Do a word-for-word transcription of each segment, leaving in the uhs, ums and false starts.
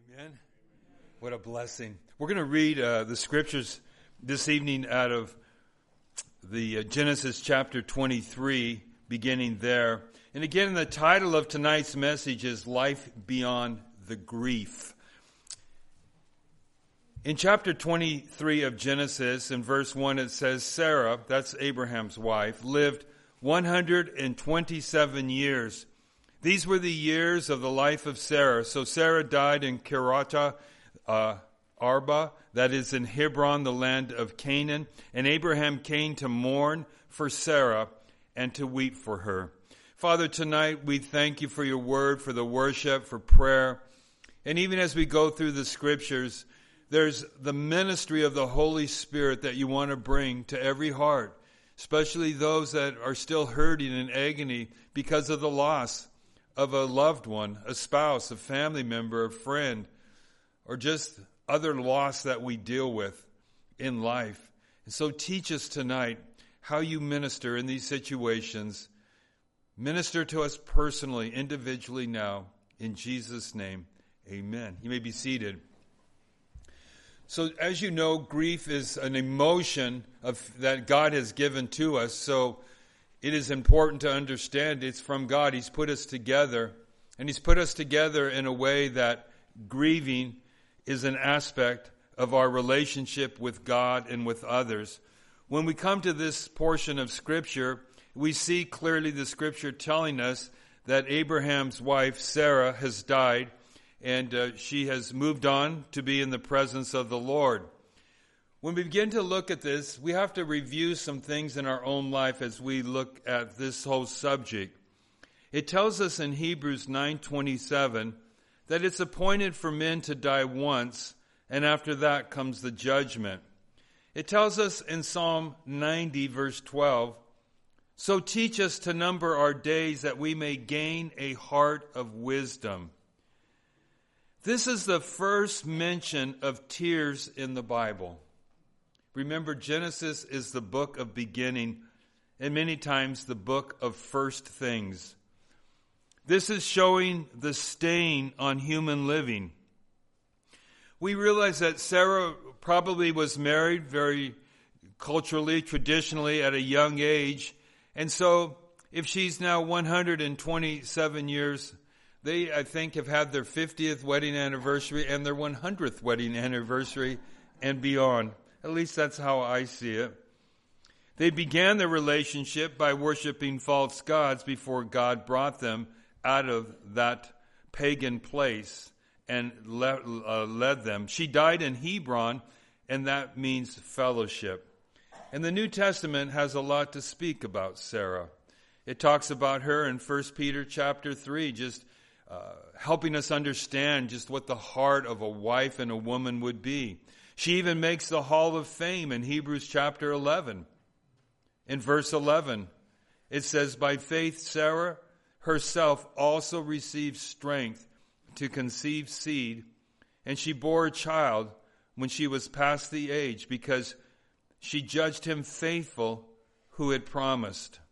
Amen. What a blessing. We're going to read uh, the scriptures this evening out of the uh, Genesis chapter twenty-three, beginning there. And again, the title of tonight's message is Life Beyond the Grief. In chapter twenty-three of Genesis, in verse one, it says, Sarah, that's Abraham's wife, lived one hundred twenty-seven years. These were the years of the life of Sarah. So Sarah died in Kirjatha uh, Arba, that is in Hebron, the land of Canaan. And Abraham came to mourn for Sarah and to weep for her. Father, tonight we thank you for your word, for the worship, for prayer. And even as we go through the scriptures, there's the ministry of the Holy Spirit that you want to bring to every heart, especially those that are still hurting in agony because of the loss of a loved one, a spouse, a family member, a friend, or just other loss that we deal with in life. And so teach us tonight how you minister in these situations. Minister to us personally, individually now. In Jesus' name, amen. You may be seated. So as you know, grief is an emotion of that God has given to us. So it is important to understand it's from God. He's put us together, and He's put us together in a way that grieving is an aspect of our relationship with God and with others. When we come to this portion of Scripture, we see clearly the Scripture telling us that Abraham's wife, Sarah, has died, and uh, she has moved on to be in the presence of the Lord. When we begin to look at this, we have to review some things in our own life as we look at this whole subject. It tells us in Hebrews nine twenty-seven that it's appointed for men to die once, and after that comes the judgment. It tells us in Psalm ninety, verse twelve, so teach us to number our days that we may gain a heart of wisdom. This is the first mention of tears in the Bible. Remember, Genesis is the book of beginning, and many times the book of first things. This is showing the stain on human living. We realize that Sarah probably was married very culturally, traditionally at a young age. And so if she's now one hundred twenty-seven years, they, I think, have had their fiftieth wedding anniversary and their one hundredth wedding anniversary and beyond. At least that's how I see it. They began their relationship by worshiping false gods before God brought them out of that pagan place and le- uh, led them. She died in Hebron, and that means fellowship. And the New Testament has a lot to speak about Sarah. It talks about her in First Peter chapter three, just uh, helping us understand just what the heart of a wife and a woman would be. She even makes the Hall of Fame in Hebrews chapter eleven. In verse eleven, it says, by faith Sarah herself also received strength to conceive seed, and she bore a child when she was past the age, because she judged him faithful who had promised.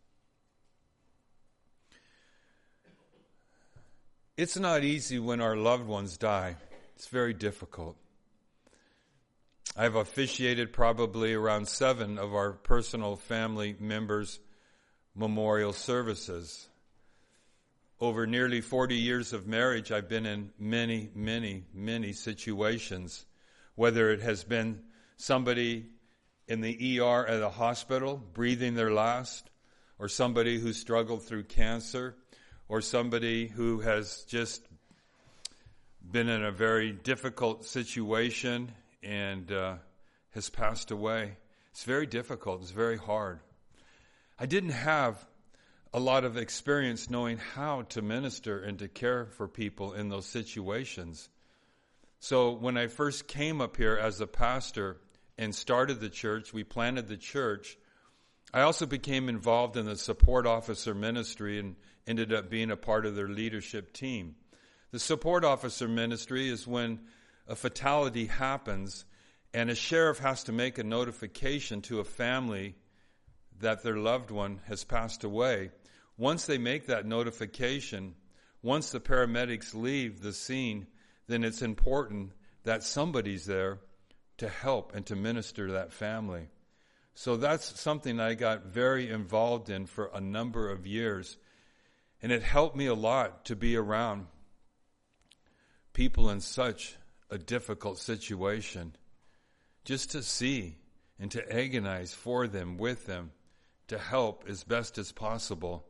It's not easy when our loved ones die. It's very difficult. I've officiated probably around seven of our personal family members' memorial services. Over nearly forty years of marriage, I've been in many, many, many situations, whether it has been somebody in the E R at a hospital breathing their last, or somebody who struggled through cancer, or somebody who has just been in a very difficult situation and uh, has passed away. It's very difficult. It's very hard. I didn't have a lot of experience knowing how to minister and to care for people in those situations. So when I first came up here as a pastor and started the church, we planted the church, I also became involved in the support officer ministry and ended up being a part of their leadership team. The support officer ministry is when a fatality happens and a sheriff has to make a notification to a family that their loved one has passed away. Once they make that notification, once the paramedics leave the scene, then it's important that somebody's there to help and to minister to that family. So that's something I got very involved in for a number of years. And it helped me a lot to be around people in such a difficult situation, just to see and to agonize for them, with them, to help as best as possible.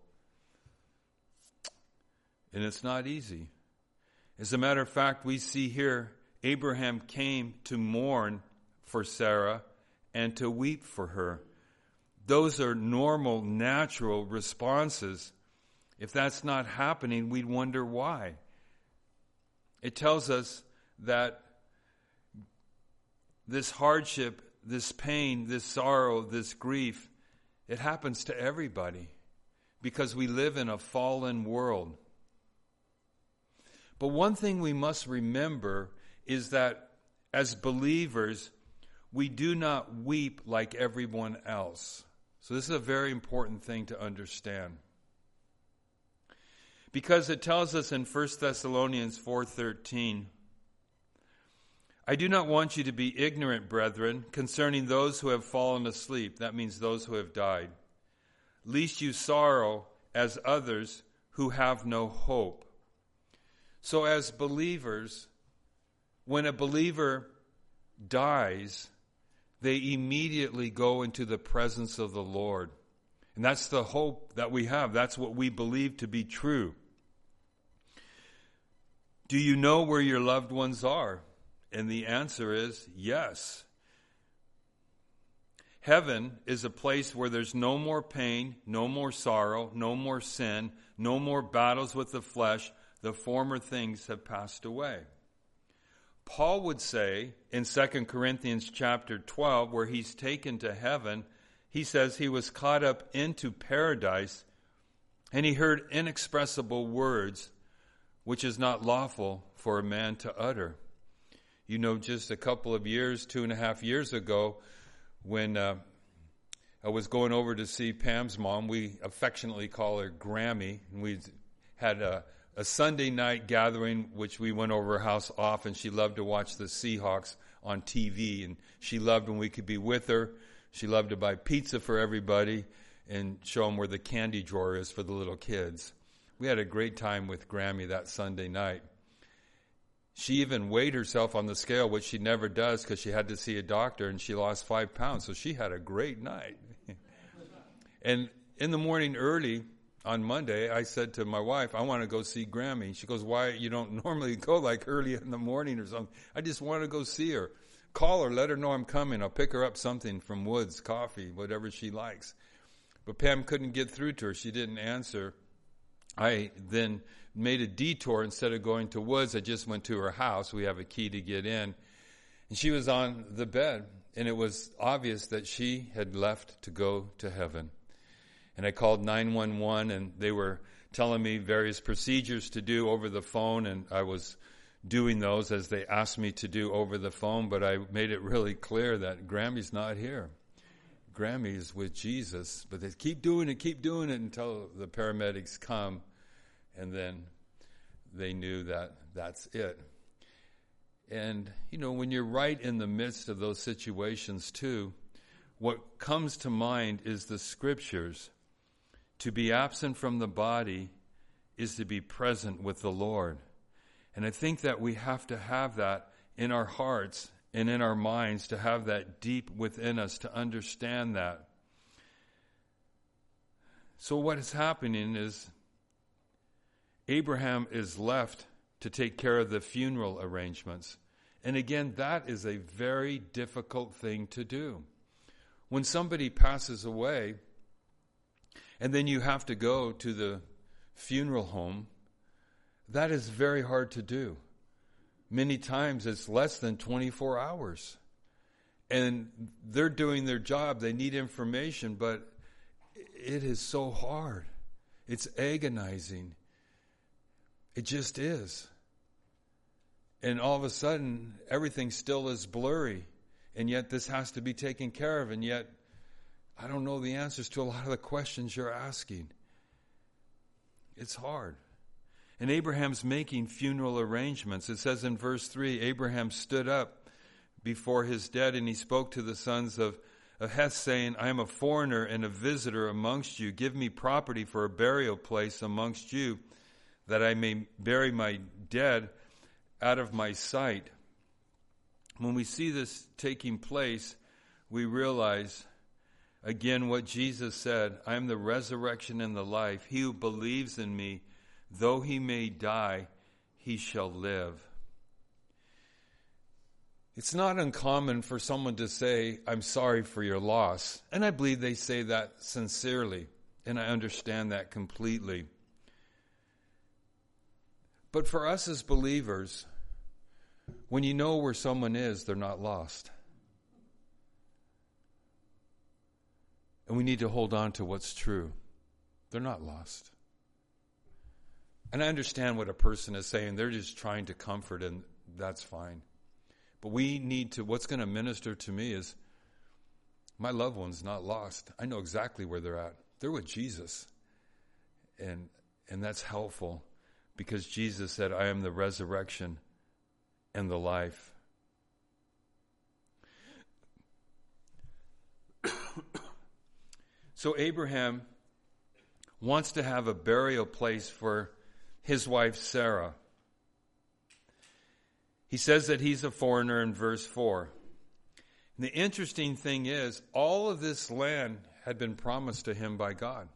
And it's not easy. As a matter of fact, we see here, Abraham came to mourn for Sarah and to weep for her. Those are normal, natural responses. If that's not happening, we'd wonder why. It tells us that this hardship, this pain, this sorrow, this grief, it happens to everybody because we live in a fallen world. But one thing we must remember is that as believers, we do not weep like everyone else. So this is a very important thing to understand. Because it tells us in First Thessalonians four thirteen, I do not want you to be ignorant, brethren, concerning those who have fallen asleep. That means those who have died. Lest you sorrow as others who have no hope. So as believers, when a believer dies, they immediately go into the presence of the Lord. And that's the hope that we have. That's what we believe to be true. Do you know where your loved ones are? And the answer is yes. Heaven is a place where there's no more pain, no more sorrow, no more sin, no more battles with the flesh. The former things have passed away. Paul would say in Second Corinthians chapter twelve, where he's taken to heaven, he says he was caught up into paradise and he heard inexpressible words which is not lawful for a man to utter. You know, just a couple of years, two and a half years ago, when uh, I was going over to see Pam's mom, we affectionately call her Grammy, and we had a, a Sunday night gathering, which we went over her house often. She loved to watch the Seahawks on T V, and she loved when we could be with her. She loved to buy pizza for everybody and show them where the candy drawer is for the little kids. We had a great time with Grammy that Sunday night. She even weighed herself on the scale, which she never does because she had to see a doctor, and she lost five pounds. So she had a great night. And in the morning early on Monday, I said to my wife, I want to go see Grammy. She goes, why? You don't normally go like early in the morning or something. I just want to go see her. Call her, let her know I'm coming. I'll pick her up something from Woods, coffee, whatever she likes. But Pam couldn't get through to her. She didn't answer. I then made a detour. Instead of going to Woods, I just went to her house. We have a key to get in. And she was on the bed, and it was obvious that she had left to go to heaven. And I called nine one one, and they were telling me various procedures to do over the phone, and I was doing those as they asked me to do over the phone, but I made it really clear that Grammy's not here. Grammy's with Jesus, but they keep doing it, keep doing it until the paramedics come, and then they knew that that's it. And, you know, when you're right in the midst of those situations too, what comes to mind is the scriptures. To be absent from the body is to be present with the Lord. And I think that we have to have that in our hearts and in our minds, to have that deep within us, to understand that. So what is happening is Abraham is left to take care of the funeral arrangements. And again, that is a very difficult thing to do. When somebody passes away, and then you have to go to the funeral home, that is very hard to do. Many times it's less than twenty-four hours. And they're doing their job. They need information, but it is so hard. It's agonizing. It just is. And all of a sudden, everything still is blurry. And yet this has to be taken care of. And yet, I don't know the answers to a lot of the questions you're asking. It's hard. And Abraham's making funeral arrangements. It says in verse three, Abraham stood up before his dead, and he spoke to the sons of, of Heth, saying, I am a foreigner and a visitor amongst you. Give me property for a burial place amongst you, that I may bury my dead out of my sight. When we see this taking place, we realize again what Jesus said, I am the resurrection and the life. He who believes in me, though he may die, he shall live. It's not uncommon for someone to say, I'm sorry for your loss. And I believe they say that sincerely, and I understand that completely. But for us as believers, when you know where someone is, they're not lost. And we need to hold on to what's true. They're not lost. And I understand what a person is saying. They're just trying to comfort, and that's fine. But we need to, what's going to minister to me is, my loved one's not lost. I know exactly where they're at. They're with Jesus. And and that's helpful, because Jesus said, I am the resurrection and the life. So Abraham wants to have a burial place for his wife Sarah. He says that he's a foreigner in verse four. And the interesting thing is, all of this land had been promised to him by God.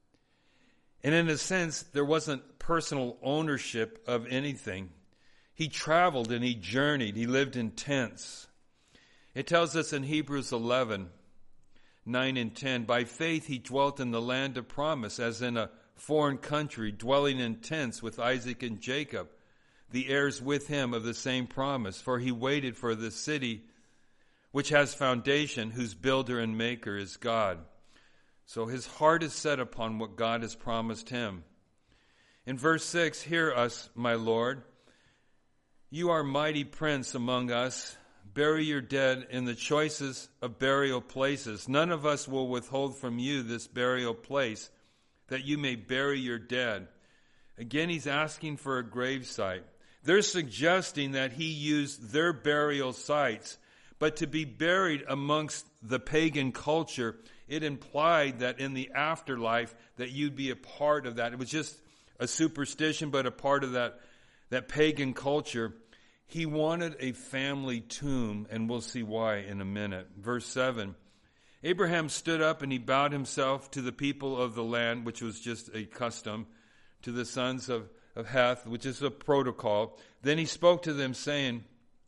And in a sense, there wasn't personal ownership of anything. He traveled and he journeyed. He lived in tents. It tells us in Hebrews eleven, nine and ten, by faith he dwelt in the land of promise, as in a foreign country, dwelling in tents with Isaac and Jacob, the heirs with him of the same promise. For he waited for the city which has foundation, whose builder and maker is God. So his heart is set upon what God has promised him. In verse six, hear us, my Lord. You are mighty prince among us. Bury your dead in the choicest of burial places. None of us will withhold from you this burial place, that you may bury your dead. Again, he's asking for a grave site. They're suggesting that he used their burial sites, but to be buried amongst the pagan culture, it implied that in the afterlife that you'd be a part of that. It was just a superstition, but a part of that, that pagan culture. He wanted a family tomb, and we'll see why in a minute. Verse seven, Abraham stood up and he bowed himself to the people of the land, which was just a custom, to the sons of, of Heth, which is a protocol. Then he spoke to them, saying,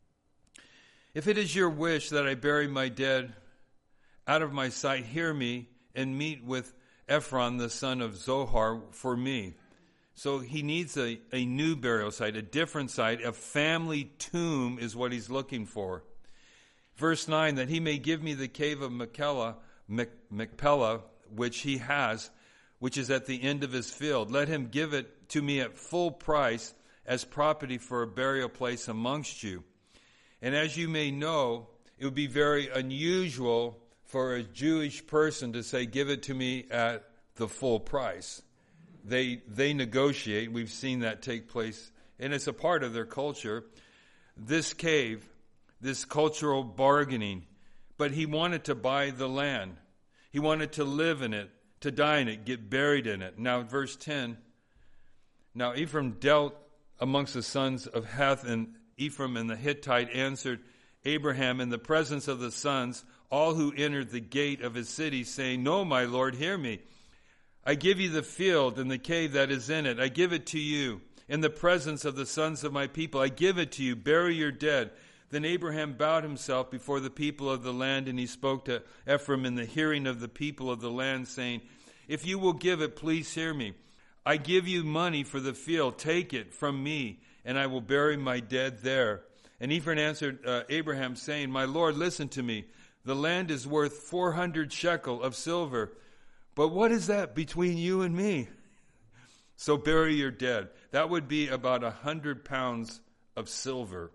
if it is your wish that I bury my dead out of my sight, hear me and meet with Ephron, the son of Zohar, for me. So he needs a, a new burial site, a different site. A family tomb is what he's looking for. Verse nine, that he may give me the cave of Machpelah, Machpelah, which he has, which is at the end of his field. Let him give it to me at full price as property for a burial place amongst you. And as you may know, it would be very unusual for a Jewish person to say, give it to me at the full price. They they negotiate. We've seen that take place, and it's a part of their culture. This cave, this cultural bargaining, but he wanted to buy the land. He wanted to live in it, to die in it, get buried in it. Now, verse ten, now Ephraim dealt amongst the sons of Heth, and Ephraim and the Hittite answered Abraham in the presence of the sons, all who entered the gate of his city, saying, no, my Lord, hear me. I give you the field and the cave that is in it. I give it to you in the presence of the sons of my people. I give it to you. Bury your dead. Then Abraham bowed himself before the people of the land, and he spoke to Ephraim in the hearing of the people of the land, saying, if you will give it, please hear me. I give you money for the field. Take it from me, and I will bury my dead there. And Ephraim answered uh, Abraham, saying, my Lord, listen to me. The land is worth four hundred shekel of silver. But what is that between you and me? So bury your dead. That would be about a hundred pounds of silver.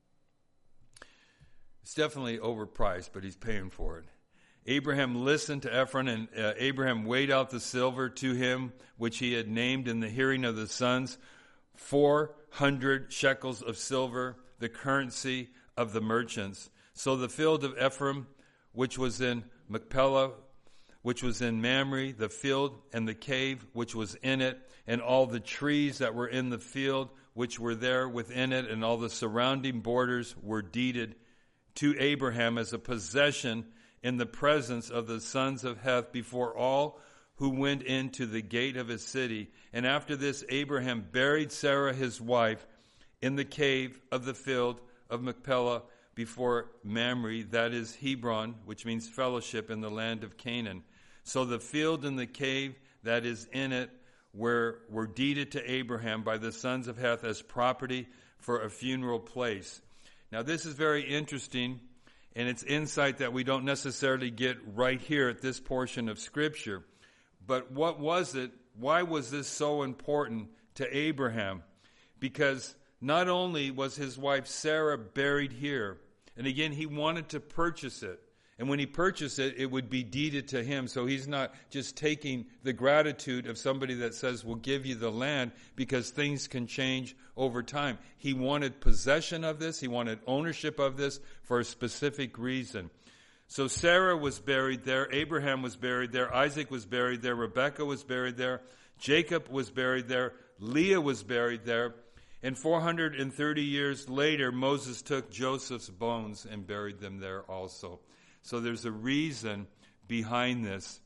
It's definitely overpriced, but he's paying for it. Abraham listened to Ephron, and uh, Abraham weighed out the silver to him, which he had named in the hearing of the sons, four hundred shekels of silver, the currency of the merchants. So the field of Ephraim, which was in Machpelah, which was in Mamre, the field and the cave which was in it, and all the trees that were in the field which were there within it, and all the surrounding borders were deeded to Abraham as a possession in the presence of the sons of Heth before all who went into the gate of his city. And after this, Abraham buried Sarah his wife in the cave of the field of Machpelah before Mamre, that is Hebron, which means fellowship, in the land of Canaan. So the field and the cave that is in it were, were deeded to Abraham by the sons of Heth as property for a funeral place. Now this is very interesting, and it's insight that we don't necessarily get right here at this portion of Scripture. But what was it? Why was this so important to Abraham? Because not only was his wife Sarah buried here, and again, he wanted to purchase it. And when he purchased it, it would be deeded to him. So he's not just taking the gratitude of somebody that says, we'll give you the land, because things can change over time. He wanted possession of this. He wanted ownership of this for a specific reason. So Sarah was buried there. Abraham was buried there. Isaac was buried there. Rebekah was buried there. Jacob was buried there. Leah was buried there. And four hundred thirty years later, Moses took Joseph's bones and buried them there also. So there's a reason behind this.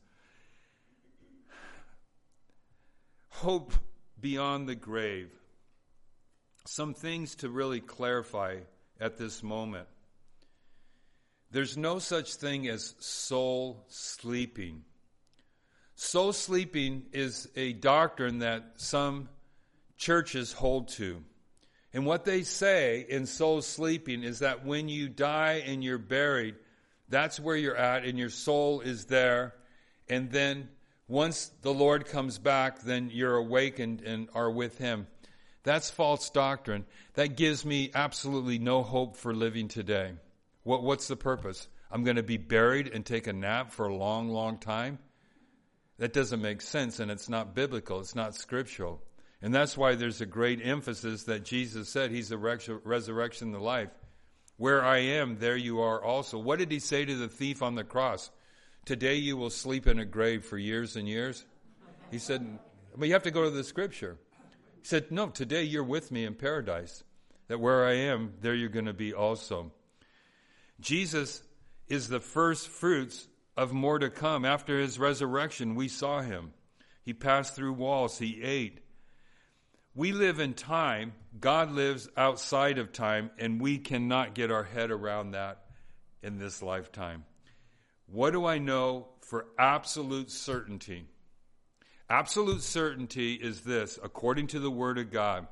Hope beyond the grave. Some things to really clarify at this moment. There's no such thing as soul sleeping. Soul sleeping is a doctrine that some churches hold to. And what they say in soul sleeping is that when you die and you're buried, that's where you're at, and your soul is there. And then once the Lord comes back, then you're awakened and are with him. That's false doctrine. That gives me absolutely no hope for living today. What, what's the purpose? I'm going to be buried and take a nap for a long, long time? That doesn't make sense, and it's not biblical. It's not scriptural. And that's why there's a great emphasis that Jesus said he's the resurrection and the life. Where I am, there you are also. What did he say to the thief on the cross? Today you will sleep in a grave for years and years. He said, but you have to go to the scripture. He said, no, today you're with me in paradise. That where I am, there you're going to be also. Jesus is the first fruits of more to come. After his resurrection, we saw him. He passed through walls. He ate. We live in time. God lives outside of time, and we cannot get our head around that in this lifetime. What do I know for absolute certainty? Absolute certainty is this, according to the Word of God.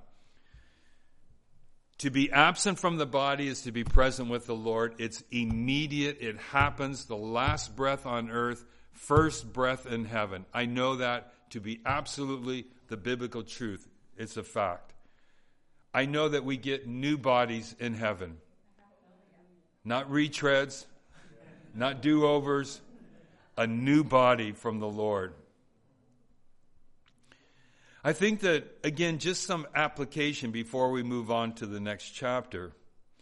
To be absent from the body is to be present with the Lord. It's immediate. It happens. The last breath on earth, first breath in heaven. I know that to be absolutely the biblical truth. It's a fact. I know that we get new bodies in heaven. Not retreads, not do-overs, a new body from the Lord. I think that, again, just some application before we move on to the next chapter.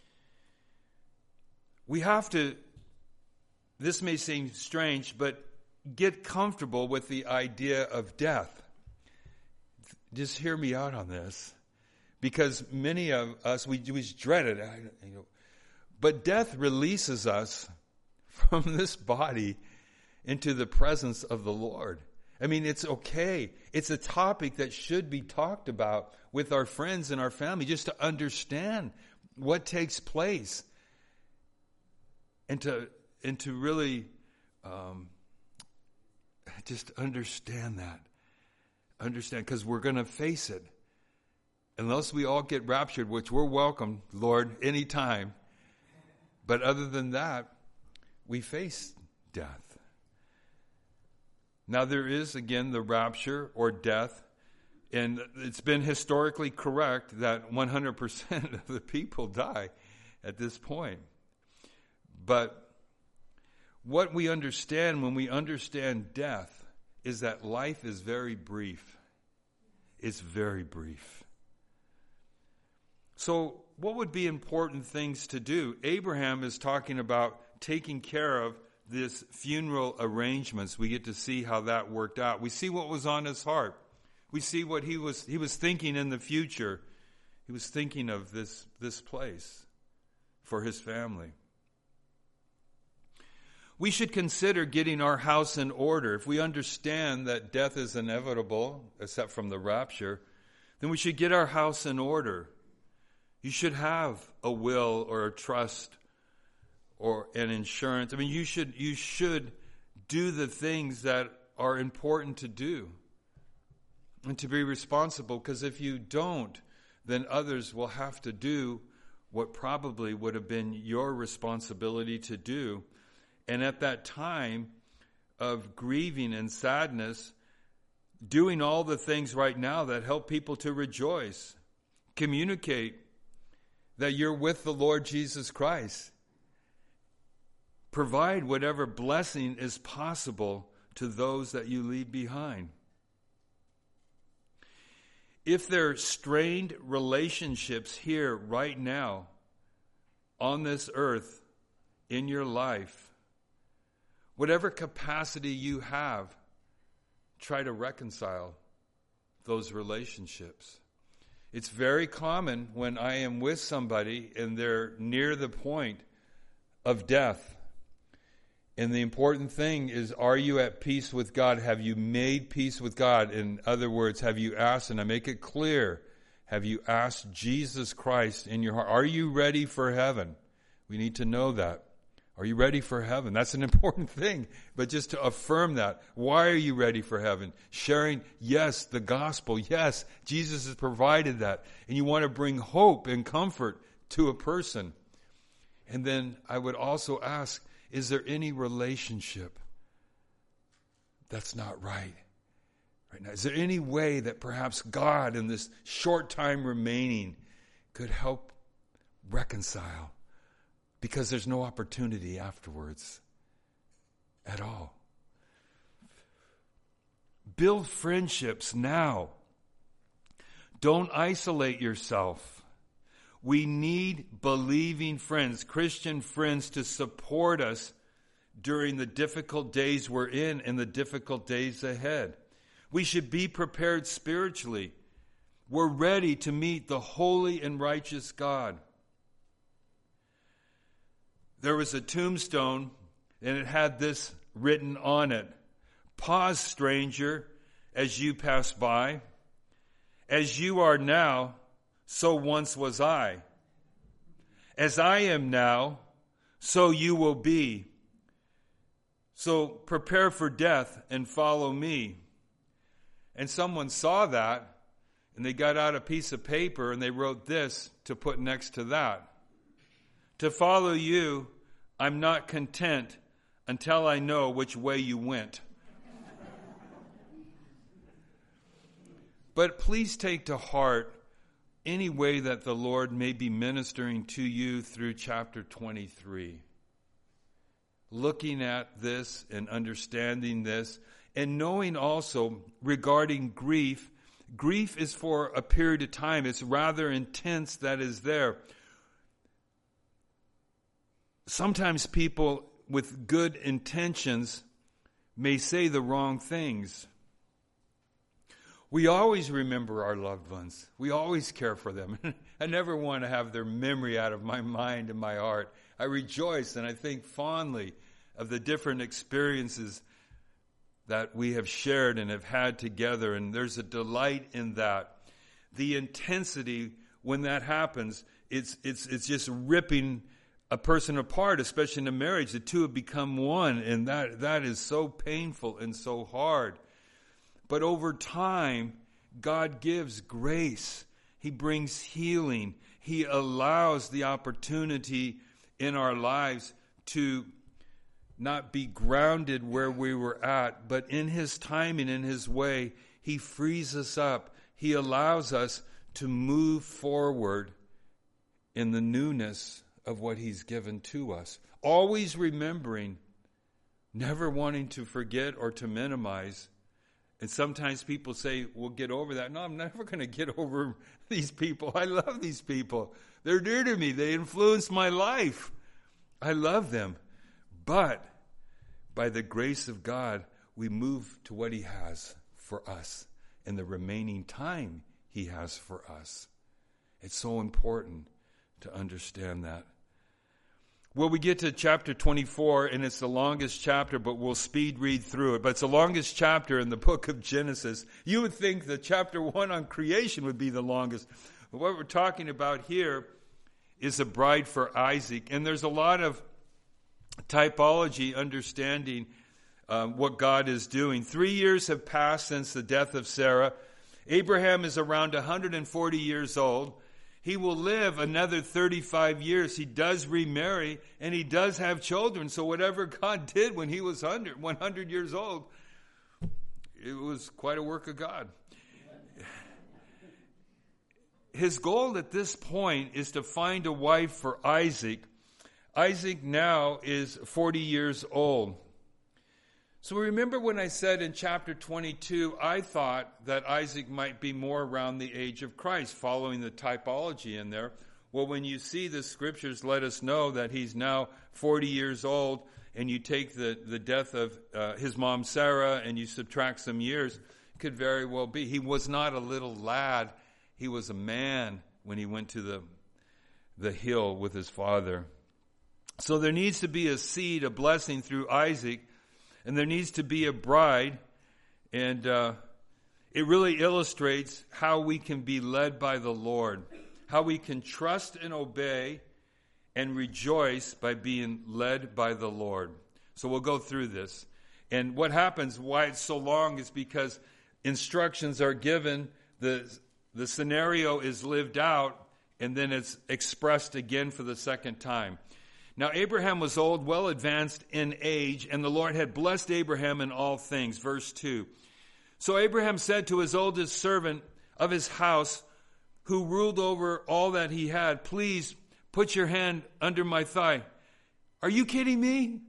We have to, this may seem strange, but get comfortable with the idea of death. Just hear me out on this, because many of us, we, we dread it. You know, but death releases us from this body into the presence of the Lord. I mean, it's okay. It's a topic that should be talked about with our friends and our family, just to understand what takes place, and to and to really um, just understand that. Understand, because we're going to face it. Unless we all get raptured, which we're welcome, Lord, anytime. But other than that, we face death. Now there is, again, the rapture or death. And it's been historically correct that one hundred percent of the people die at this point. But what we understand when we understand death is that life is very brief. It's very brief. So what would be important things to do? Abraham is talking about taking care of this funeral arrangements. We get to see how that worked out. We see what was on his heart. We see what he was he was thinking in the future. He was thinking of this, this place for his family. We should consider getting our house in order. If we understand that death is inevitable, except from the rapture, then we should get our house in order. You should have a will or a trust or an insurance. I mean, you should you should do the things that are important to do and to be responsible, because if you don't, then others will have to do what probably would have been your responsibility to do. And at that time of grieving and sadness, doing all the things right now that help people to rejoice. Communicate that you're with the Lord Jesus Christ. Provide whatever blessing is possible to those that you leave behind. If there are strained relationships here right now on this earth in your life, whatever capacity you have, try to reconcile those relationships. It's very common when I am with somebody and they're near the point of death. And the important thing is, are you at peace with God? Have you made peace with God? In other words, have you asked, and I make it clear, have you asked Jesus Christ in your heart? Are you ready for heaven? We need to know that. Are you ready for heaven? That's an important thing. But just to affirm that, why are you ready for heaven? Sharing, yes, the gospel. Yes, Jesus has provided that. And you want to bring hope and comfort to a person. And then I would also ask, is there any relationship that's not right right now? Is there any way that perhaps God, in this short time remaining, could help reconcile? Because there's no opportunity afterwards at all. Build friendships now. Don't isolate yourself. We need believing friends, Christian friends, to support us during the difficult days we're in and the difficult days ahead. We should be prepared spiritually. We're ready to meet the holy and righteous God. There was a tombstone, and it had this written on it: "Pause, stranger, as you pass by. As you are now, so once was I. As I am now, so you will be. So prepare for death and follow me." And someone saw that, and they got out a piece of paper, and they wrote this to put next to that: "To follow you, I'm not content until I know which way you went." But please take to heart any way that the Lord may be ministering to you through chapter twenty-three. Looking at this and understanding this, and knowing also regarding grief, grief is for a period of time. It's rather intense that is there. Sometimes people with good intentions may say the wrong things. We always remember our loved ones. We always care for them. I never want to have their memory out of my mind and my heart. I rejoice and I think fondly of the different experiences that we have shared and have had together, and there's a delight in that. The intensity when that happens, it's it's it's just ripping a person apart, especially in a marriage. The two have become one, and that that is so painful and so hard. But over time, God gives grace. He brings healing. He allows the opportunity in our lives to not be grounded where we were at, but in His timing, in His way, He frees us up. He allows us to move forward in the newness of what He's given to us. Always remembering, never wanting to forget or to minimize And sometimes people say, we'll get over that. No, I'm never going to get over these people. I love these people. They're dear to me. They influence my life. I love them. But by the grace of God, we move to what he has for us and the remaining time he has for us. It's so important to understand that. Well, we get to chapter twenty-four, and it's the longest chapter, but we'll speed read through it. But it's the longest chapter in the book of Genesis. You would think that chapter one on creation would be the longest. But what we're talking about here is a bride for Isaac. And there's a lot of typology understanding um, what God is doing. Three years have passed since the death of Sarah. Abraham is around one hundred forty years old. He will live another thirty-five years. He does remarry, and he does have children. So whatever God did when he was one hundred years old, it was quite a work of God. His goal at this point is to find a wife for Isaac. Isaac now is forty years old. So remember when I said in chapter twenty-two, I thought that Isaac might be more around the age of Christ, following the typology in there. Well, when you see the scriptures let us know that he's now forty years old, and you take the, the death of uh, his mom Sarah and you subtract some years, it could very well be. He was not a little lad. He was a man when he went to the, the hill with his father. So there needs to be a seed, a blessing through Isaac. And there needs to be a bride, and uh, it really illustrates how we can be led by the Lord, how we can trust and obey and rejoice by being led by the Lord. So we'll go through this. And what happens, why it's so long, is because instructions are given, the, the scenario is lived out, and then it's expressed again for the second time. Now Abraham was old, well advanced in age, and the Lord had blessed Abraham in all things. Verse two. So Abraham said to his oldest servant of his house, who ruled over all that he had, please put your hand under my thigh. Are you kidding me?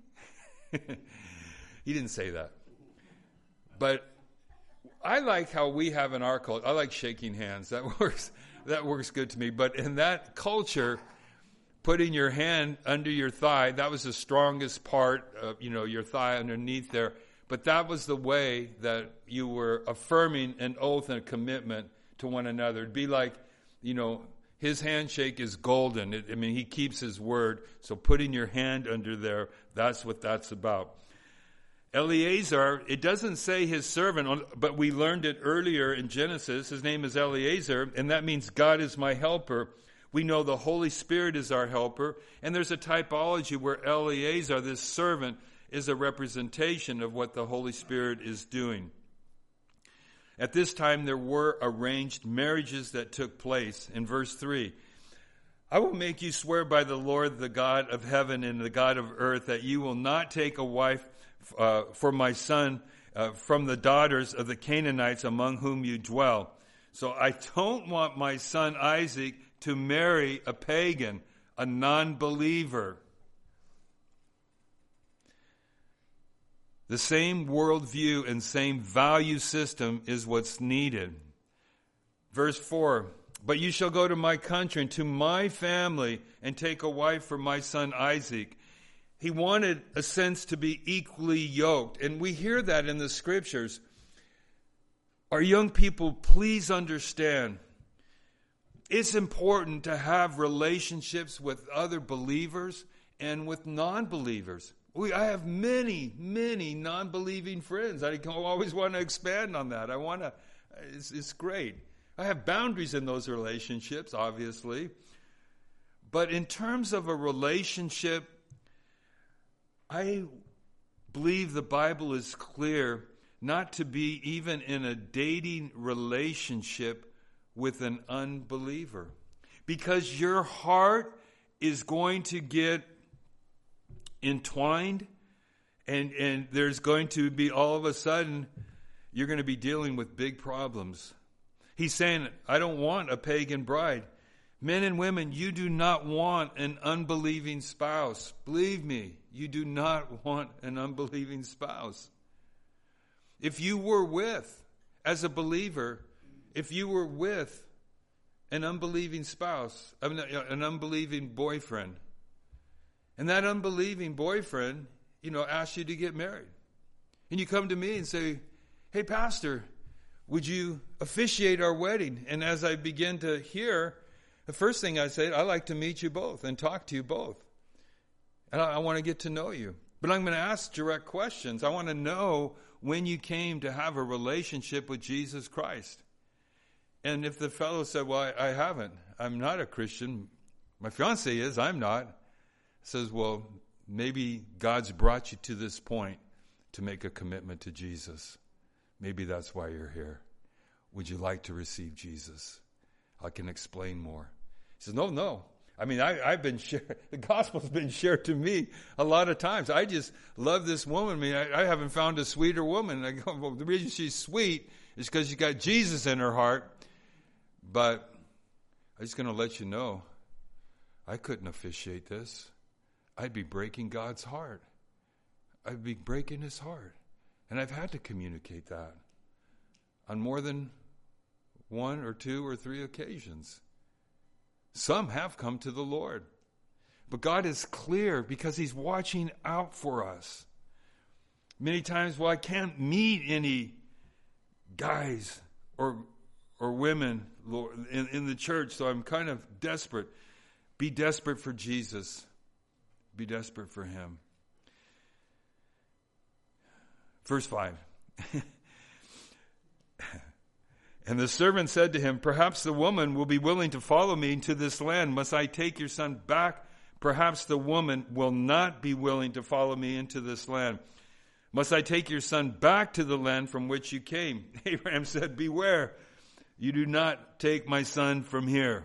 He didn't say that. But I like how we have in our culture, I like shaking hands. That works, that works good to me. But in that culture, putting your hand under your thigh, that was the strongest part of, you know, your thigh underneath there. But that was the way that you were affirming an oath and a commitment to one another. It'd be like, you know, his handshake is golden. It, I mean, he keeps his word. So putting your hand under there, that's what that's about. Eliezer, it doesn't say his servant, but we learned it earlier in Genesis. His name is Eliezer, and that means God is my helper. We know the Holy Spirit is our helper, and there's a typology where Eliezer, this servant, is a representation of what the Holy Spirit is doing. At this time, there were arranged marriages that took place. In verse three, I will make you swear by the Lord, the God of heaven and the God of earth, that you will not take a wife uh, for my son uh, from the daughters of the Canaanites among whom you dwell. So I don't want my son Isaac to marry a pagan, a non-believer. The same worldview and same value system is what's needed. Verse four, but you shall go to my country and to my family and take a wife for my son Isaac. He wanted a sense to be equally yoked. And we hear that in the scriptures. Our young people, please understand, it's important to have relationships with other believers and with non-believers. We, I have many, many non-believing friends. I always want to expand on that. I want to, it's, it's great. I have boundaries in those relationships, obviously. But in terms of a relationship, I believe the Bible is clear not to be even in a dating relationship with an unbeliever, because your heart is going to get entwined, and and there's going to be, all of a sudden, you're going to be dealing with big problems. He's saying, I don't want a pagan bride. Men and women, you do not want an unbelieving spouse. Believe me, you do not want an unbelieving spouse. If you were with as a believer, if you were with an unbelieving spouse, an unbelieving boyfriend, and that unbelieving boyfriend, you know, asks you to get married, and you come to me and say, hey, pastor, would you officiate our wedding? And as I begin to hear, the first thing I say, I'd like to meet you both and talk to you both. And I, I want to get to know you. But I'm going to ask direct questions. I want to know when you came to have a relationship with Jesus Christ. And if the fellow said, well, I, I haven't. I'm not a Christian. My fiancée is. I'm not. Says, well, maybe God's brought you to this point to make a commitment to Jesus. Maybe that's why you're here. Would you like to receive Jesus? I can explain more. He says, no, no. I mean, I, I've been shared, the gospel's been shared to me a lot of times. I just love this woman. I mean, I, I haven't found a sweeter woman. And I go, well, the reason she's sweet is because she's got Jesus in her heart. But I'm just going to let you know, I couldn't officiate this. I'd be breaking God's heart. I'd be breaking his heart. And I've had to communicate that on more than one or two or three occasions. Some have come to the Lord. But God is clear because he's watching out for us. Many times, well, I can't meet any guys or or women Lord, in, in the church, so I'm kind of desperate. Be desperate for Jesus. Be desperate for him. Verse five. And the servant said to him, perhaps the woman will be willing to follow me into this land. Must I take your son back? Perhaps the woman will not be willing to follow me into this land. Must I take your son back to the land from which you came? Abraham said, beware, you do not take my son from here.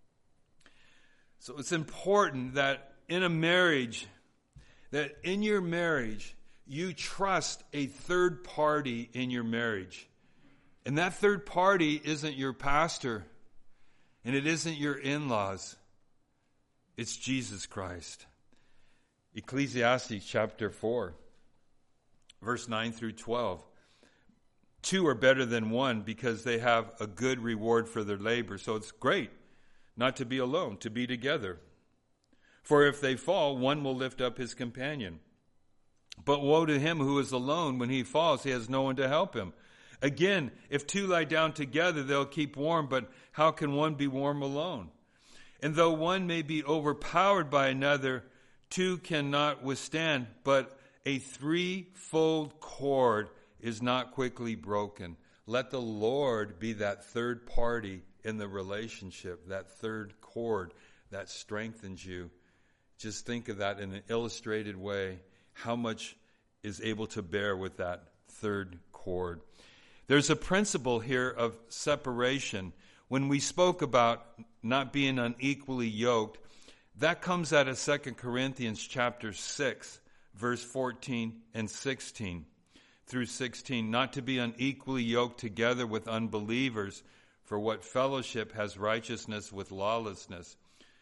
So it's important that in a marriage, that in your marriage, you trust a third party in your marriage. And that third party isn't your pastor, and it isn't your in-laws. It's Jesus Christ. Ecclesiastes chapter four, verse nine through twelve. Two are better than one because they have a good reward for their labor. So it's great not to be alone, to be together. For if they fall, one will lift up his companion. But woe to him who is alone. When he falls, he has no one to help him. Again, if two lie down together, they'll keep warm, but how can one be warm alone? And though one may be overpowered by another, two cannot withstand, but a threefold cord is not quickly broken. Let the Lord be that third party in the relationship, that third cord that strengthens you. Just think of that in an illustrated way, how much is able to bear with that third cord. There's a principle here of separation. When we spoke about not being unequally yoked, that comes out of Second Corinthians chapter six, verse fourteen and sixteen through sixteen. Not to be unequally yoked together with unbelievers, for what fellowship has righteousness with lawlessness?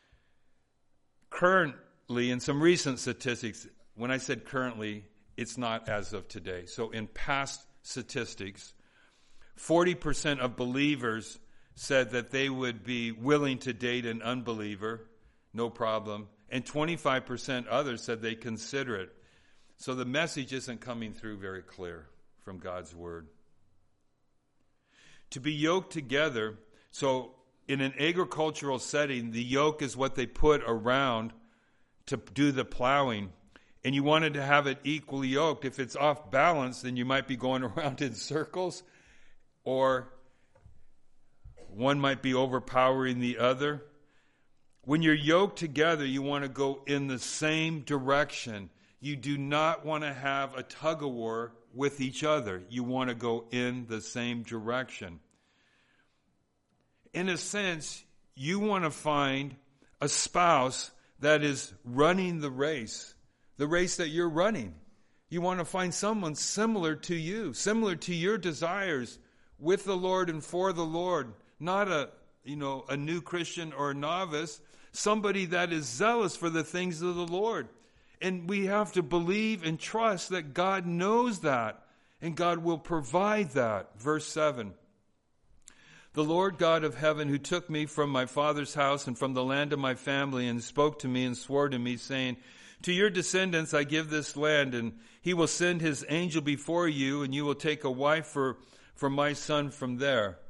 Currently, in some recent statistics, when I said currently, it's not as of today. So in past statistics, forty percent of believers said that they would be willing to date an unbeliever, no problem. And twenty-five percent others said they consider it. So the message isn't coming through very clear from God's word. To be yoked together, so in an agricultural setting, the yoke is what they put around to do the plowing. And you wanted to have it equally yoked. If it's off balance, then you might be going around in circles, or one might be overpowering the other. When you're yoked together, you want to go in the same direction. You do not want to have a tug-of-war with each other. You want to go in the same direction. In a sense, you want to find a spouse that is running the race, the race that you're running. You want to find someone similar to you, similar to your desires, with the Lord and for the Lord. Not a, you know, a new Christian or a novice, somebody that is zealous for the things of the Lord. And we have to believe and trust that God knows that. And God will provide that. Verse seven. The Lord God of heaven, who took me from my father's house and from the land of my family, and spoke to me and swore to me, saying, to your descendants I give this land, and he will send his angel before you, and you will take a wife for, for my son from there.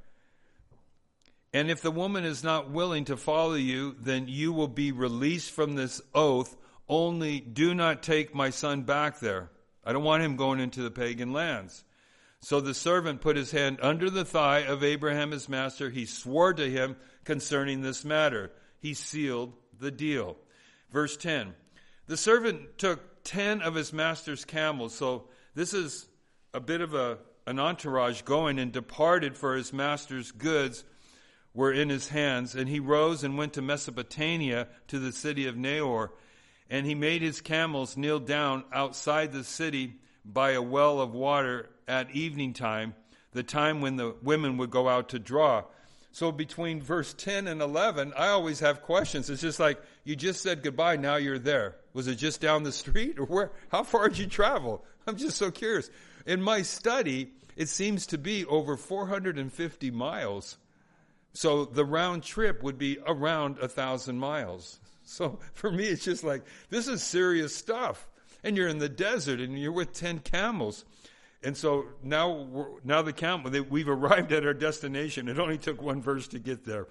And if the woman is not willing to follow you, then you will be released from this oath. Only do not take my son back there. I don't want him going into the pagan lands. So the servant put his hand under the thigh of Abraham his master. He swore to him concerning this matter. He sealed the deal. Verse ten. The servant took ten of his master's camels. So this is a bit of a, an entourage going, and departed, for his master's goods were in his hands. And he rose and went to Mesopotamia, to the city of Nahor. And he made his camels kneel down outside the city by a well of water at evening time, the time when the women would go out to draw. So between verse ten and eleven, I always have questions. It's just like, you just said goodbye, now you're there. Was it just down the street, or where? How far did you travel? I'm just so curious. In my study, it seems to be over four hundred fifty miles. So the round trip would be around a thousand miles. So for me, it's just like, this is serious stuff. And you're in the desert, and you're with ten camels. And so now, we're, now the camel, they, we've arrived at our destination. It only took one verse to get there.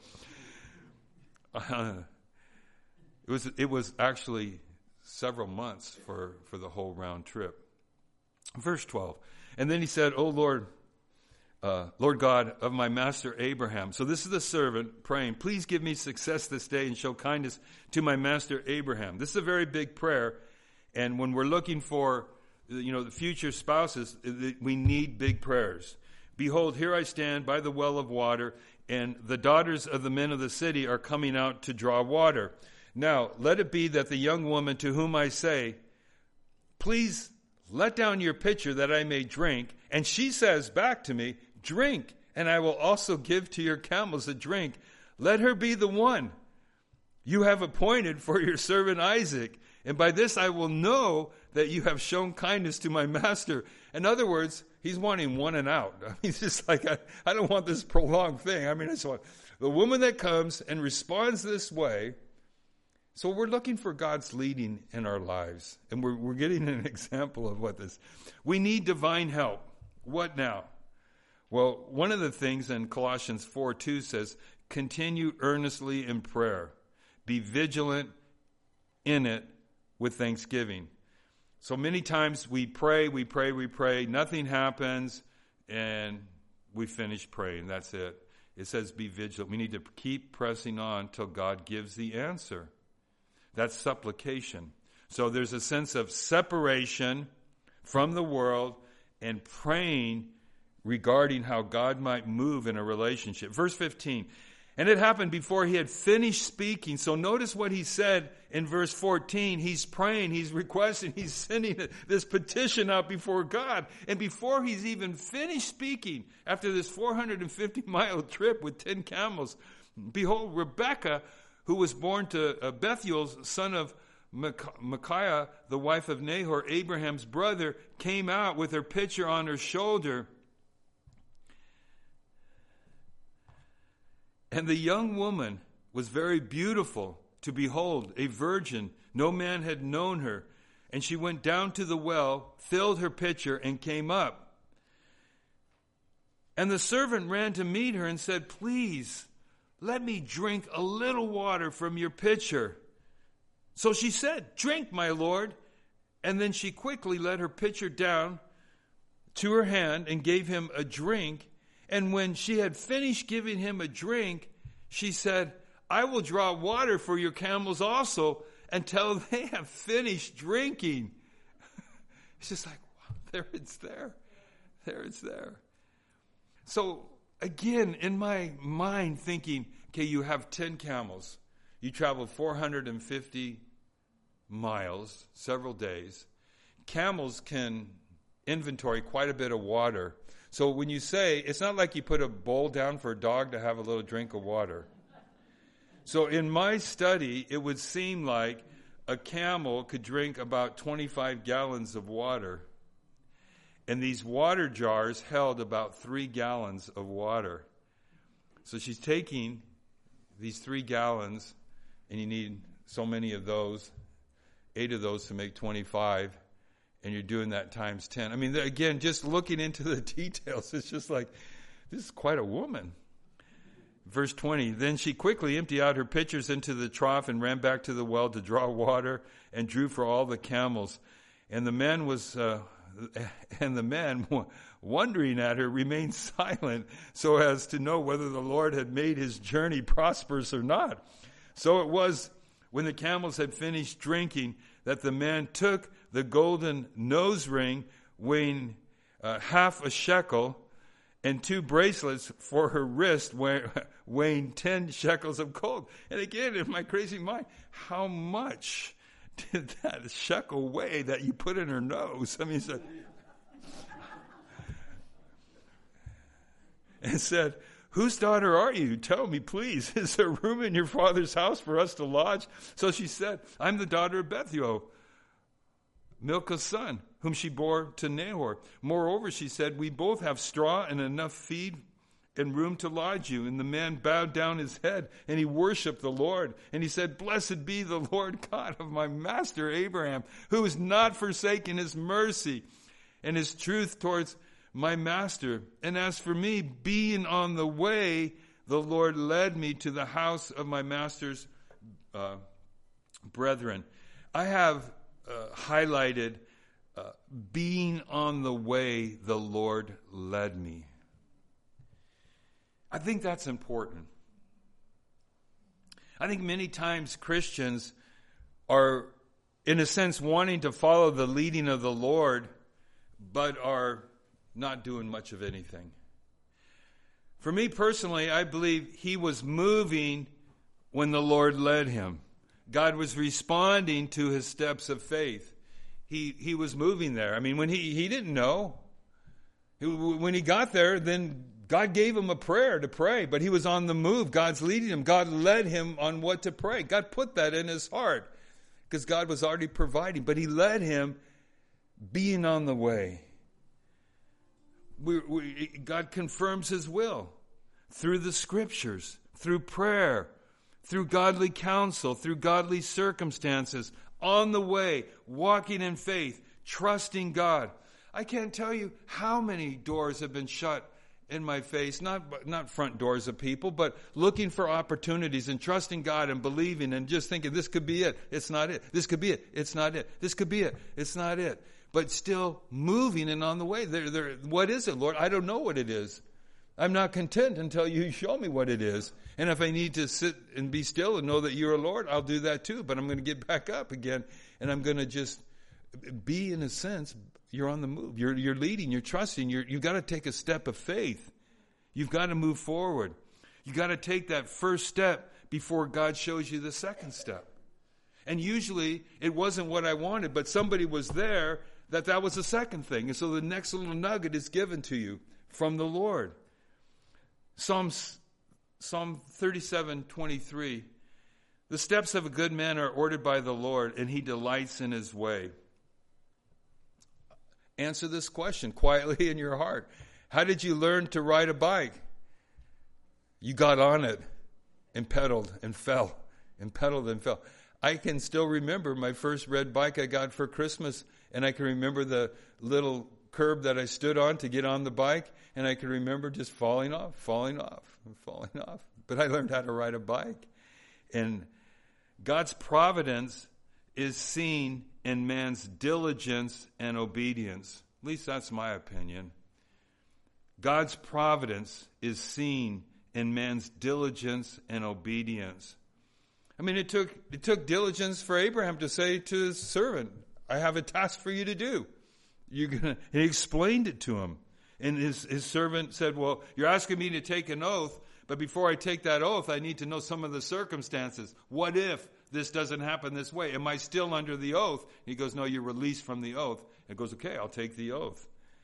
Uh, it was it was actually several months for, for the whole round trip. Verse twelve. And then he said, "O Lord, uh, Lord God of my master Abraham." So this is the servant praying, "Please give me success this day and show kindness to my master Abraham." This is a very big prayer. And when we're looking for, you know, the future spouses, we need big prayers. "Behold, here I stand by the well of water, and the daughters of the men of the city are coming out to draw water. Now, let it be that the young woman to whom I say, 'Please let down your pitcher that I may drink,' and she says back to me, 'Drink, and I will also give to your camels a drink,' let her be the one you have appointed for your servant Isaac. And by this I will know that you have shown kindness to my master." In other words, he's wanting one and out. I mean, he's just like, I, I don't want this prolonged thing. I mean, I just want the woman that comes and responds this way. So we're looking for God's leading in our lives. And we're, we're getting an example of what this. We need divine help. What now? Well, one of the things in Colossians four two says, "Continue earnestly in prayer. Be vigilant in it with thanksgiving." So many times we pray, we pray, we pray, nothing happens, and we finish praying. That's it. It says be vigilant. We need to keep pressing on till God gives the answer. That's supplication. So there's a sense of separation from the world and praying regarding how God might move in a relationship. Verse fifteen. And it happened before he had finished speaking. So notice what he said in verse fourteen. He's praying, he's requesting, he's sending this petition out before God. And before he's even finished speaking, after this four hundred fifty mile trip with ten camels, behold, Rebekah, who was born to uh, Bethuel, son of Micaiah, the wife of Nahor, Abraham's brother, came out with her pitcher on her shoulder. And the young woman was very beautiful to behold, a virgin. No man had known her. And she went down to the well, filled her pitcher, and came up. And the servant ran to meet her and said, "Please, let me drink a little water from your pitcher." So she said, "Drink, my lord." And then she quickly let her pitcher down to her hand and gave him a drink. And when she had finished giving him a drink, she said, "I will draw water for your camels also until they have finished drinking." It's just like, wow, there it's there. There it's there. So again, in my mind thinking, okay, you have ten camels. You traveled four hundred fifty miles, several days. Camels can inventory quite a bit of water. So when you say, it's not like you put a bowl down for a dog to have a little drink of water. So in my study, it would seem like a camel could drink about twenty-five gallons of water. And these water jars held about three gallons of water. So she's taking these three gallons, and you need so many of those, eight of those to make twenty-five, and you're doing that times ten. I mean, again, just looking into the details, it's just like, this is quite a woman. Verse twenty, then she quickly emptied out her pitchers into the trough and ran back to the well to draw water and drew for all the camels. And the man was, uh, and the men, wondering at her, remained silent so as to know whether the Lord had made his journey prosperous or not. So it was when the camels had finished drinking that the man took the golden nose ring weighing uh, half a shekel and two bracelets for her wrist weighing ten shekels of gold. And again, in my crazy mind, how much did that shekel weigh that you put in her nose? I mean, so, and said, whose daughter are you? Tell me, please. Is there room in your father's house for us to lodge? So she said, I'm the daughter of Bethuel, Milcah's son, whom she bore to Nahor. Moreover, she said, we both have straw and enough feed and room to lodge you. And the man bowed down his head, and he worshipped the Lord. And he said, blessed be the Lord God of my master Abraham, who has not forsaken his mercy and his truth towards my master. And as for me, being on the way, the Lord led me to the house of my master's uh, brethren. I have uh, highlighted uh, being on the way, the Lord led me. I think that's important. I think many times Christians are, in a sense, wanting to follow the leading of the Lord, but are not doing much of anything. For me personally, I believe he was moving when the Lord led him. God was responding to his steps of faith. He he was moving there. I mean, when he, he didn't know. He, when he got there, then God gave him a prayer to pray, but he was on the move. God's leading him. God led him on what to pray. God put that in his heart because God was already providing, but he led him being on the way. We, we, God confirms his will through the scriptures, through prayer, through godly counsel, through godly circumstances, on the way, walking in faith, trusting God. I can't tell you how many doors have been shut in my face, not not front doors of people, but looking for opportunities and trusting God and believing and just thinking, this could be it, it's not it. This could be it, it's not it. This could be it, it's not it. But still moving and on the way. They're, they're, what is it, Lord? I don't know what it is. I'm not content until you show me what it is. And if I need to sit and be still and know that you're a Lord, I'll do that too. But I'm going to get back up again, and I'm going to just be, in a sense, you're on the move. You're, you're leading, you're trusting. You're, you've got to take a step of faith. You've got to move forward. You've got to take that first step before God shows you the second step. And usually it wasn't what I wanted, but somebody was there that that was the second thing. And so the next little nugget is given to you from the Lord. Psalms, Psalm thirty-seven twenty-three. The steps of a good man are ordered by the Lord, and he delights in his way. Answer this question quietly in your heart. How did you learn to ride a bike? You got on it and pedaled and fell and pedaled and fell. I can still remember my first red bike I got for Christmas, and I can remember the little curb that I stood on to get on the bike, and I can remember just falling off, falling off, and falling off. But I learned how to ride a bike. And God's providence is seen in man's diligence and obedience. At least that's my opinion. God's providence is seen in man's diligence and obedience. I mean, it took it took diligence for Abraham to say to his servant, I have a task for you to do. You're gonna, he explained it to him. And his, his servant said, well, you're asking me to take an oath, but before I take that oath, I need to know some of the circumstances. What if this doesn't happen this way? Am I still under the oath? He goes, no, you're released from the oath. He goes, okay, I'll take the oath.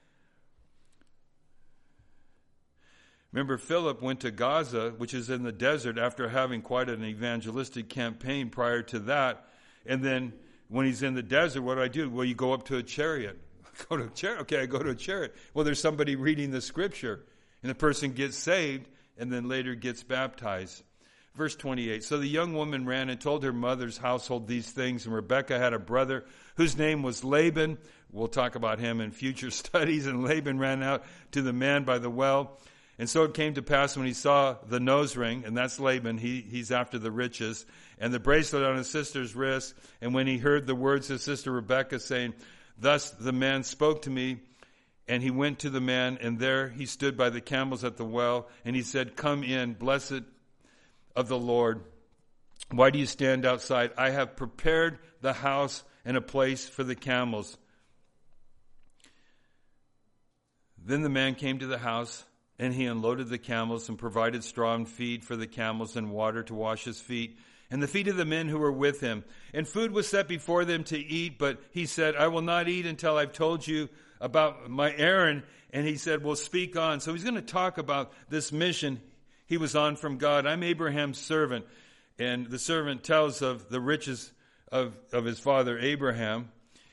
Remember, Philip went to Gaza, which is in the desert, after having quite an evangelistic campaign prior to that. And then when he's in the desert, what do I do? Well, you go up to a chariot go to a chariot. Okay, I go to a chariot. Well, there's somebody reading the scripture, and the person gets saved and then later gets baptized. Verse twenty-eight, so the young woman ran and told her mother's household these things, and Rebekah had a brother whose name was Laban. We'll talk about him in future studies. And Laban ran out to the man by the well. And so it came to pass when he saw the nose ring, and that's Laban, he, he's after the riches, and the bracelet on his sister's wrist, and when he heard the words of his sister Rebekah saying, thus the man spoke to me, and he went to the man, and there he stood by the camels at the well, and he said, come in, blessed of the Lord. Why do you stand outside? I have prepared the house and a place for the camels. Then the man came to the house, and he unloaded the camels and provided straw and feed for the camels and water to wash his feet and the feet of the men who were with him. And food was set before them to eat, but he said, I will not eat until I've told you about my errand. And he said, well, speak on. So he's going to talk about this mission he was on from God. I'm Abraham's servant. And the servant tells of the riches of, of his father Abraham.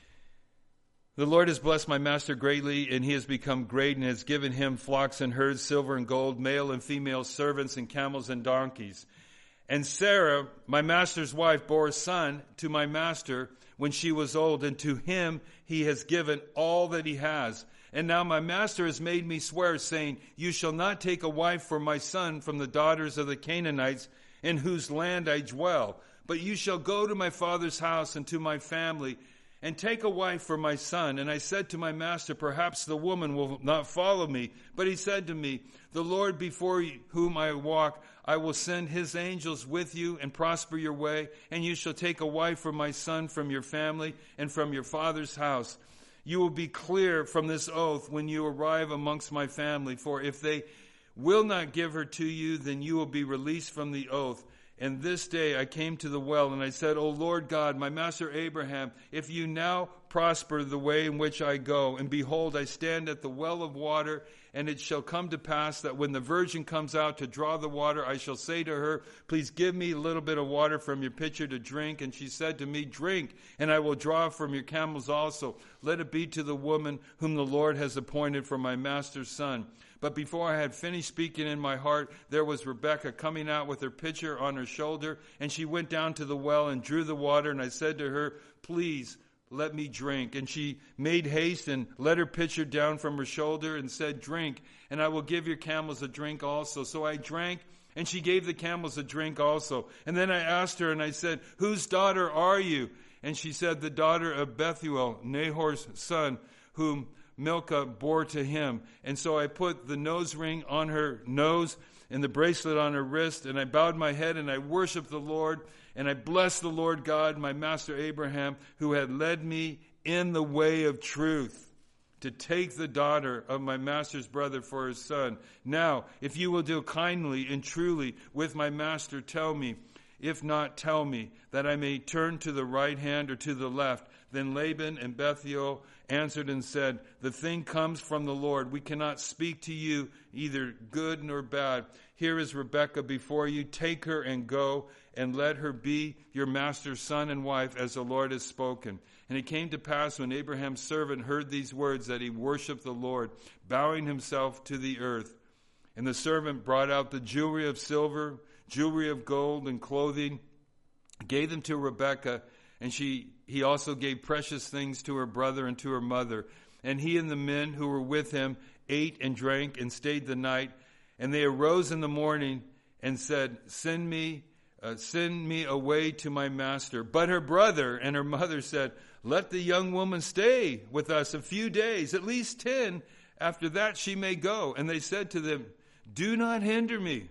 The Lord has blessed my master greatly, and he has become great and has given him flocks and herds, silver and gold, male and female servants, and camels and donkeys. And Sarah, my master's wife, bore a son to my master when she was old, and to him he has given all that he has. And now my master has made me swear, saying, you shall not take a wife for my son from the daughters of the Canaanites, in whose land I dwell, but you shall go to my father's house and to my family, and take a wife for my son. And I said to my master, perhaps the woman will not follow me. But he said to me, the Lord before whom I walk, I will send his angels with you and prosper your way. And you shall take a wife for my son from your family and from your father's house. You will be clear from this oath when you arrive amongst my family. For if they will not give her to you, then you will be released from the oath. And this day I came to the well, and I said, O Lord God, my master Abraham, if you now prosper the way in which I go, and behold, I stand at the well of water, and it shall come to pass that when the virgin comes out to draw the water, I shall say to her, please give me a little bit of water from your pitcher to drink. And she said to me, drink, and I will draw from your camels also. Let it be to the woman whom the Lord has appointed for my master's son. But before I had finished speaking in my heart, there was Rebekah coming out with her pitcher on her shoulder, and she went down to the well and drew the water, and I said to her, please let me drink. And she made haste and let her pitcher down from her shoulder and said, drink, and I will give your camels a drink also. So I drank, and she gave the camels a drink also. And then I asked her, and I said, whose daughter are you? And she said, the daughter of Bethuel, Nahor's son, whom Milcah bore to him. And so I put the nose ring on her nose and the bracelet on her wrist, and I bowed my head and I worshiped the Lord, and I blessed the Lord God, my master Abraham, who had led me in the way of truth to take the daughter of my master's brother for his son. Now, if you will deal kindly and truly with my master, tell me. If not, tell me, that I may turn to the right hand or to the left. Then Laban and Bethuel answered and said, the thing comes from the Lord. We cannot speak to you either good nor bad. Here is Rebekah before you. Take her and go, and let her be your master's son and wife, as the Lord has spoken. And it came to pass when Abraham's servant heard these words that he worshipped the Lord, bowing himself to the earth. And the servant brought out the jewelry of silver, jewelry of gold, and clothing, gave them to Rebekah, and she he also gave precious things to her brother and to her mother. And he and the men who were with him ate and drank and stayed the night. And they arose in the morning and said, Send me, uh, send me away to my master. But her brother and her mother said, Let the young woman stay with us a few days, at least ten. After that she may go. And they said to them, Do not hinder me.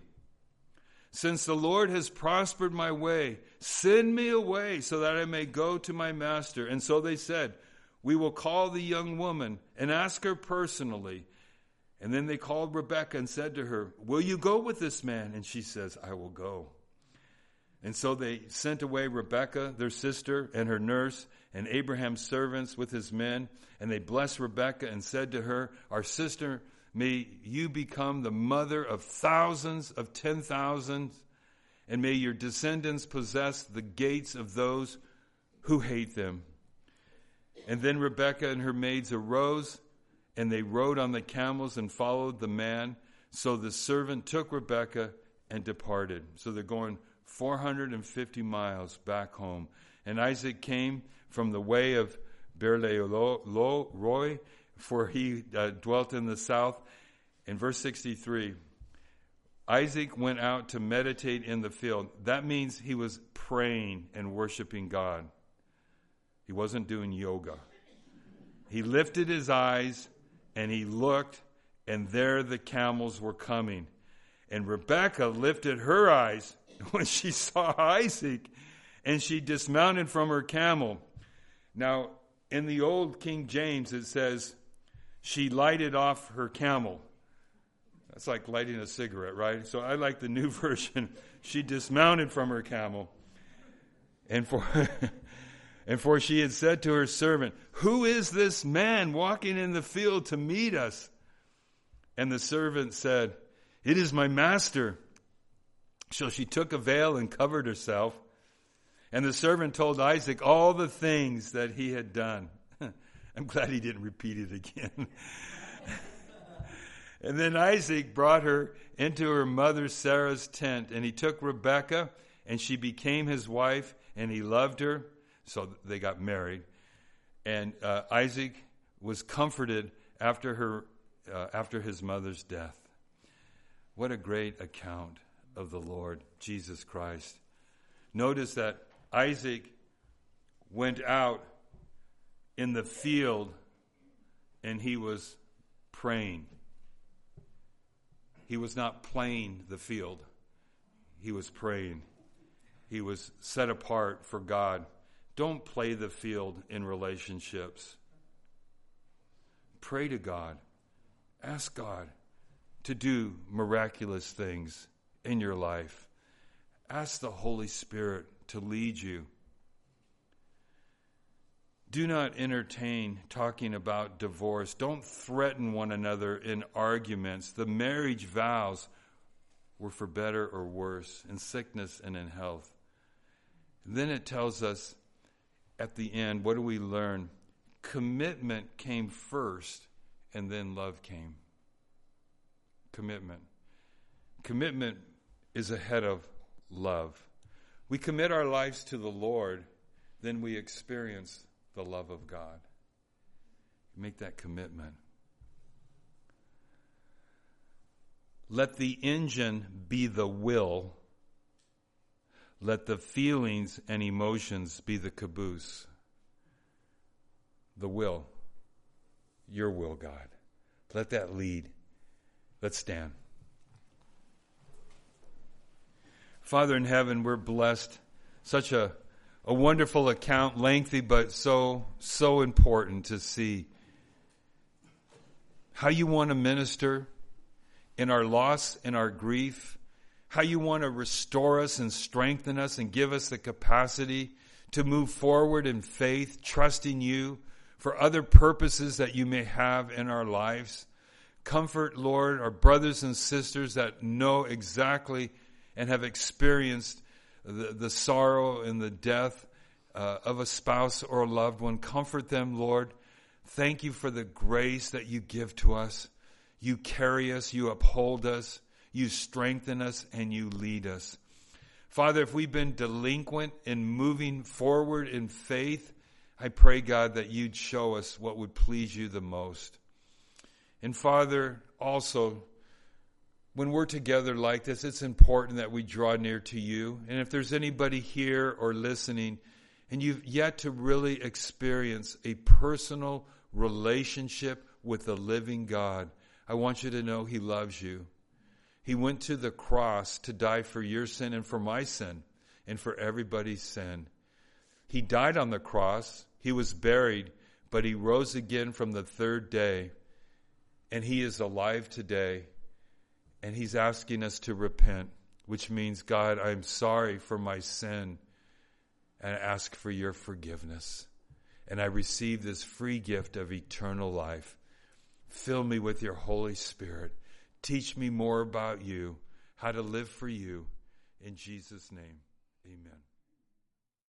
Since the Lord has prospered my way, send me away so that I may go to my master. And so they said, We will call the young woman and ask her personally. And then they called Rebekah and said to her, Will you go with this man? And she says, I will go. And so they sent away Rebekah, their sister, and her nurse, and Abraham's servants with his men. And they blessed Rebekah and said to her, Our sister, may you become the mother of thousands of ten thousands, and may your descendants possess the gates of those who hate them. And then Rebekah and her maids arose, and they rode on the camels and followed the man. So the servant took Rebekah and departed. So they're going four hundred fifty miles back home. And Isaac came from the way of Beer-lahai-roi, for he uh, dwelt in the south. In verse sixty-three, Isaac went out to meditate in the field. That means he was praying and worshiping God. He wasn't doing yoga. He lifted his eyes and he looked, and there the camels were coming. And Rebekah lifted her eyes when she saw Isaac, and she dismounted from her camel. Now, in the old King James, it says, she lighted off her camel. That's like lighting a cigarette, right? So I like the new version. She dismounted from her camel. And for and for she had said to her servant, who is this man walking in the field to meet us? And the servant said, it is my master. So she took a veil and covered herself. And the servant told Isaac all the things that he had done. I'm glad he didn't repeat it again. And then Isaac brought her into her mother Sarah's tent, and he took Rebekah, and she became his wife, and he loved her. So they got married. And uh, Isaac was comforted after her, uh, after his mother's death. What a great account of the Lord Jesus Christ. Notice that Isaac went out in the field and he was praying. He was not playing the field. He was praying. He was set apart for God. Don't play the field in relationships. Pray to God. Ask God to do miraculous things in your life. Ask the Holy Spirit to lead you. Do not entertain talking about divorce. Don't threaten one another in arguments. The marriage vows were for better or worse, in sickness and in health. And then it tells us at the end, what do we learn? Commitment came first, and then love came. Commitment. Commitment is ahead of love. We commit our lives to the Lord, then we experience the love of God. Make that commitment. Let the engine be the will. Let the feelings and emotions be the caboose. The will. Your will, God. Let that lead. Let's stand. Father in heaven, we're blessed. Such a A wonderful account, lengthy, but so, so important to see how you want to minister in our loss, in our grief, how you want to restore us and strengthen us and give us the capacity to move forward in faith, trusting you for other purposes that you may have in our lives. Comfort, Lord, our brothers and sisters that know exactly and have experienced The, the sorrow and the death uh, of a spouse or a loved one. Comfort them, Lord. Thank you for the grace that you give to us. You carry us, you uphold us, you strengthen us, and you lead us. Father, if we've been delinquent in moving forward in faith, I pray, God, that you'd show us what would please you the most. And Father, also, when we're together like this, it's important that we draw near to you. And if there's anybody here or listening, and you've yet to really experience a personal relationship with the living God, I want you to know he loves you. He went to the cross to die for your sin and for my sin and for everybody's sin. He died on the cross. He was buried, but he rose again from the third day. And he is alive today. And he's asking us to repent, which means, God, I'm sorry for my sin and I ask for your forgiveness. And I receive this free gift of eternal life. Fill me with your Holy Spirit. Teach me more about you, how to live for you. In Jesus' name, amen.